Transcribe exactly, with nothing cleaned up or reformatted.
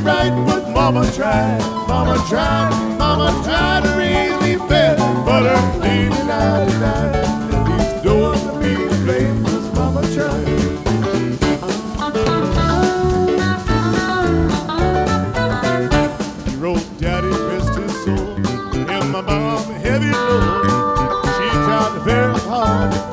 right, but Mama tried, Mama tried, Mama tried really bad, but her lady died tonight, and these doors will be to blame, 'cause Mama tried. He wrote, Daddy rest his soul, and my mom heavy load. She tried very hard